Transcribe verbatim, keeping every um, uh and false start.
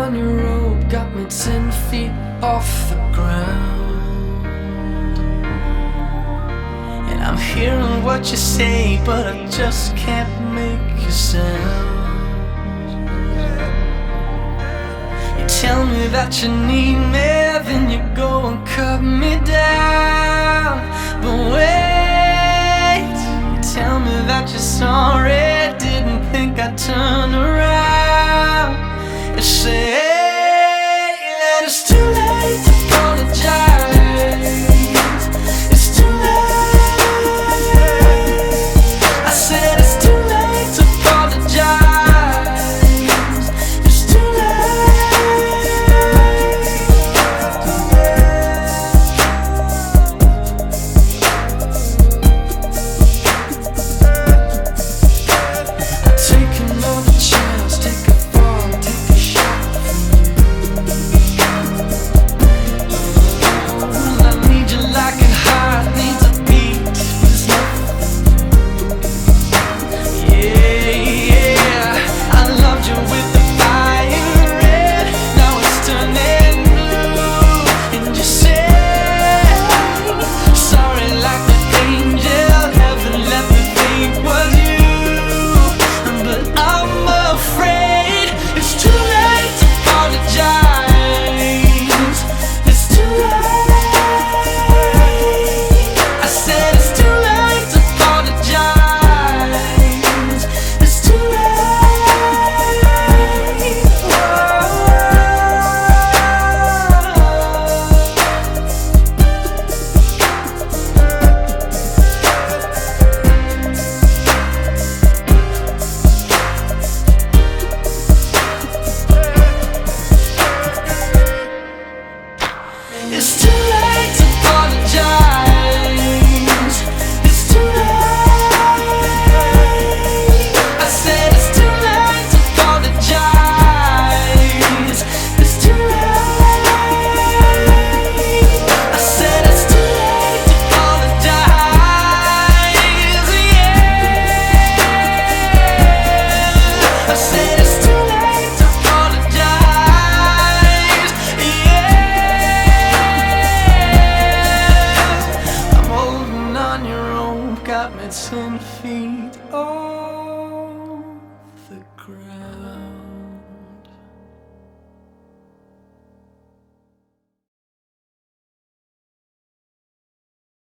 on your rope got me ten feet off the ground. And I'm hearing what you say, but I just can't make a sound. You tell me that you need me, then you go and cut me down. But wait, you tell me that you're sorry, didn't think I'd turn around. You say that it's too late to apologize. It's too late. I said it's too late to apologize. It's too late. Take another chance, take a fall, take a shot from you. I need you like a heart needs a beat. There's nothing. Yeah, yeah. I loved you with the fire red. Now it's turning blue. And you say sorry like the angel. Heaven let me think was you. But I'm afraid it's too late to apologize. It's too late. I said it's too late to apologize. It's too late. It's too late to apologize. It's too late. I said it's too late to apologize. It's too late. I said it's too late to apologize. Yeah. I said it's too late to apologize. Yeah. I'm holding on your rope, got me ten feet off the ground.